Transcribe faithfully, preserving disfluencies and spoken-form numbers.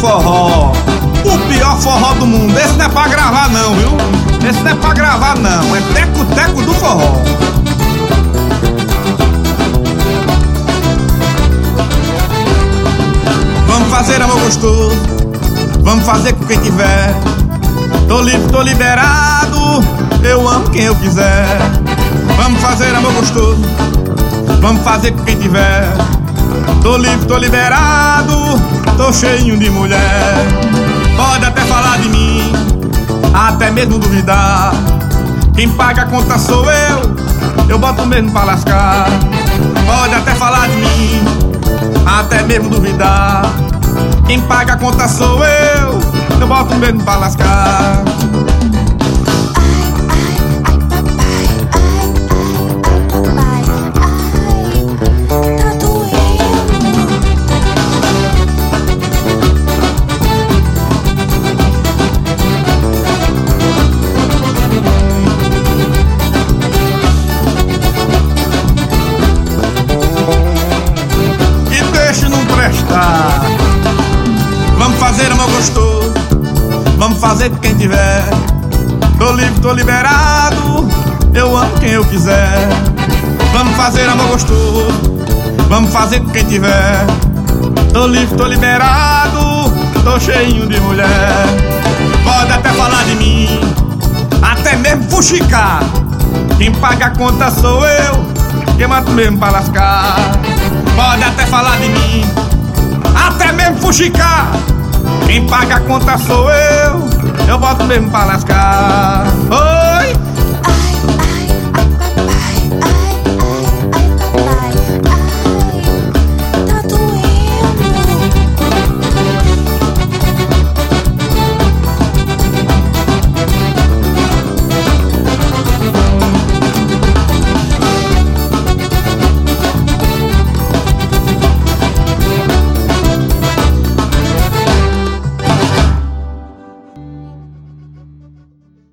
forró, o pior forró do mundo. Esse não é pra gravar não, viu? Esse não é pra gravar não, é teco-teco do forró. Vamos fazer amor gostoso, vamos fazer com quem tiver. Tô livre, tô liberado, eu amo quem eu quiser. Vamos fazer amor gostoso, vamos fazer com quem tiver. Tô livre, tô liberado, tô cheio de mulher. Pode até falar de mim, até mesmo duvidar. Quem paga a conta sou eu, eu boto mesmo pra lascar. Pode até falar de mim, até mesmo duvidar. Quem paga a conta sou eu, eu boto mesmo pra lascar. Vamos fazer amor gostoso, vamos fazer com quem tiver. Tô livre, tô liberado, eu amo quem eu quiser. Vamos fazer amor gostoso, vamos fazer com quem tiver. Tô livre, tô liberado, tô cheio de mulher. Pode até falar de mim, até mesmo fuxicar. Quem paga a conta sou eu, quem mato mesmo pra lascar. Pode até falar de mim, até mesmo fuxicar. Quem paga a conta sou eu, eu boto mesmo pra lascar. Oh!